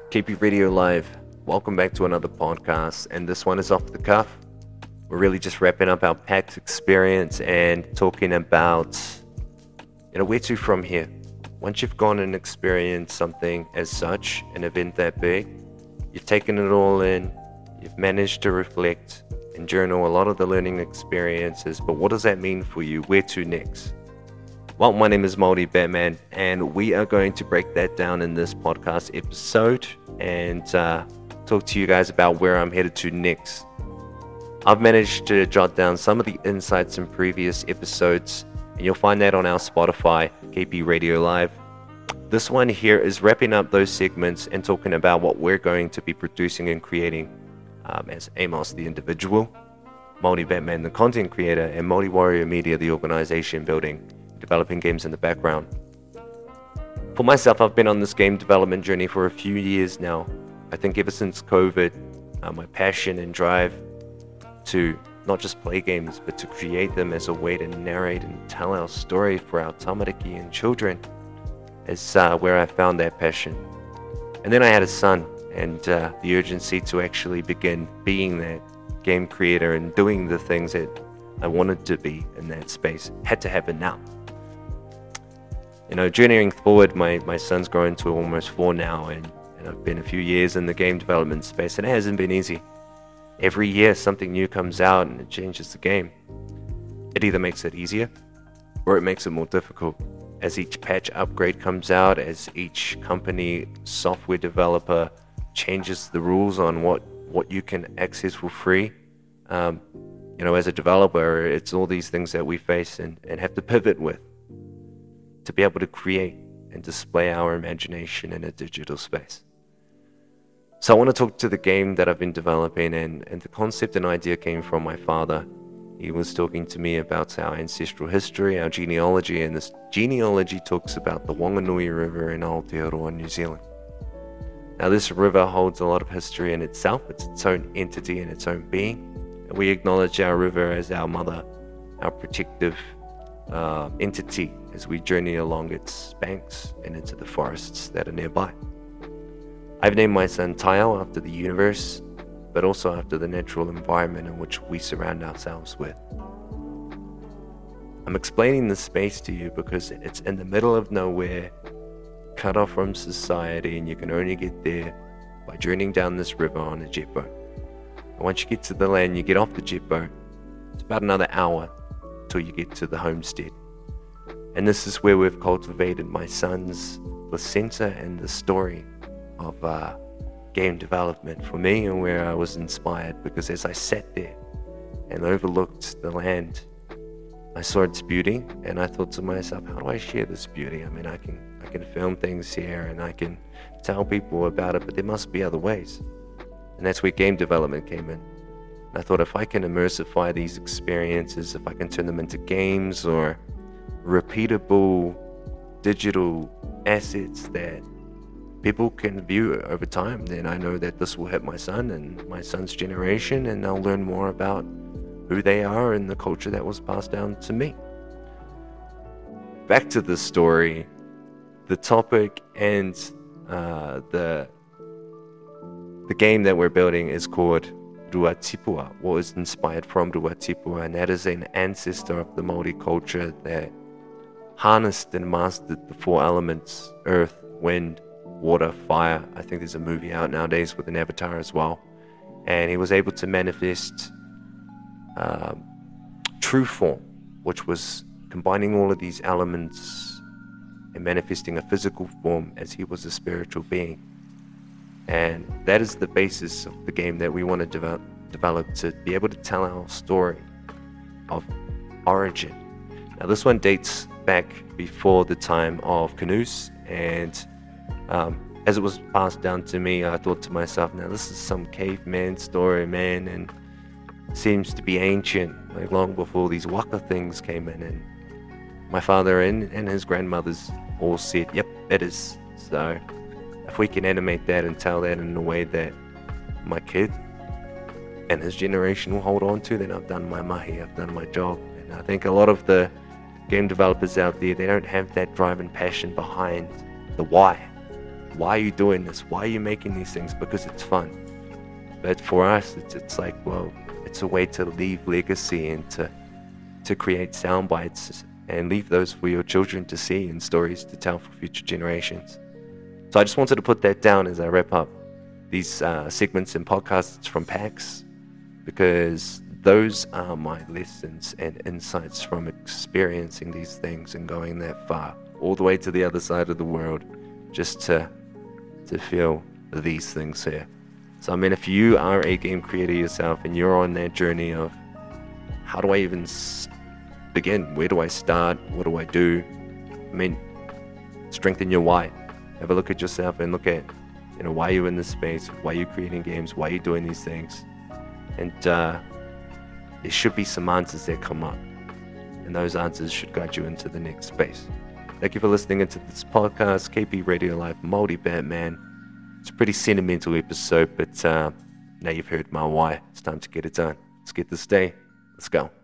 KP Radio Live. Welcome back to another podcast, and this one is off the cuff. We're really just wrapping up our PAX experience and talking about, where to from here. Once you've gone and experienced something as such, an event that big, you've taken it all in, you've managed to reflect and journal a lot of the learning experiences, but what does that mean for you? Where to next? Well, my name is Maori Batman, and we are going to break that down in this podcast episode and talk to you guys about where I'm headed to next. I've managed to jot down some of the insights in previous episodes, and you'll find that on our Spotify, KP Radio Live. This one here is wrapping up those segments and talking about what we're going to be producing and creating as Amos, the individual, Maori Batman, the content creator, and Maori Warrior Media, the organization building developing games in the background. For myself, I've been on this game development journey for a few years now. I think ever since COVID, my passion and drive to not just play games, but to create them as a way to narrate and tell our story for our tamariki and children is where I found that passion. And then I had a son, and the urgency to actually begin being that game creator and doing the things that I wanted to be in that space had to happen now. Journeying forward, my son's grown to almost 4 now, and I've been a few years in the game development space, and it hasn't been easy. Every year something new comes out and it changes the game. It either makes it easier or it makes it more difficult. As each patch upgrade comes out, as each company software developer changes the rules on what you can access for free, as a developer, it's all these things that we face and have to pivot with to be able to create and display our imagination in a digital space. So I want to talk to the game that I've been developing, and the concept and idea came from my father. He was talking to me about our ancestral history, our genealogy, and this genealogy talks about the Wanganui River in Aotearoa, New Zealand. Now this river holds a lot of history in itself. It's its own entity and its own being. And we acknowledge our river as our mother, our protective entity as we journey along its banks and into the forests that are nearby. I've named my son Taio after the universe, but also after the natural environment in which we surround ourselves with. I'm explaining this space to you because it's in the middle of nowhere, cut off from society, and you can only get there by journeying down this river on a jet boat. And once you get to the land, you get off the jet boat. It's about another hour till you get to the homestead. And this is where we've cultivated my son's placenta and the story of game development for me, and where I was inspired, because as I sat there and overlooked the land, I saw its beauty, and I thought to myself, how do I share this beauty? I mean, I can film things here and I can tell people about it, but there must be other ways. And that's where game development came in. I thought, if I can immersify these experiences, if I can turn them into games or repeatable digital assets that people can view over time, then I know that this will hit my son and my son's generation, and they'll learn more about who they are and the culture that was passed down to me. Back to the story, the topic, and the game that we're building is called Ruatipua, what is inspired from Ruatipua, and that is an ancestor of the Māori culture that harnessed and mastered the 4 elements: earth, wind, water, fire. I think there's a movie out nowadays with an avatar as well. And he was able to manifest true form, which was combining all of these elements and manifesting a physical form as he was a spiritual being. And that is the basis of the game that we want to develop to be able to tell our story of origin. Now this one dates back before the time of canoes, and as it was passed down to me, I thought to myself, now this is some caveman story, man, and seems to be ancient, like long before these waka things came in. And my father and his grandmothers all said, yep, it is. So if we can animate that and tell that in a way that my kid and his generation will hold on to, then I've done my mahi, I've done my job. And I think a lot of the game developers out there, they don't have that drive and passion behind the why. why are you doing this? Why are you making these things? Because it's fun. But for us, it's like, well, it's a way to leave legacy and to create sound bites and leave those for your children to see and stories to tell for future generations. So I just wanted to put that down as I wrap up these segments and podcasts from PAX, because those are my lessons and insights from experiencing these things and going that far, all the way to the other side of the world, just to feel these things here. So I mean, if you are a game creator yourself and you're on that journey of how do I even begin? Where do I start? What do I do? I mean, strengthen your why. Have a look at yourself and look at, why you're in this space, why you're creating games, why you're doing these things. And there should be some answers that come up. And those answers should guide you into the next space. Thank you for listening into this podcast, KP Radio Live, Moldy Batman. It's a pretty sentimental episode, but now you've heard my why. It's time to get it done. Let's get this day. Let's go.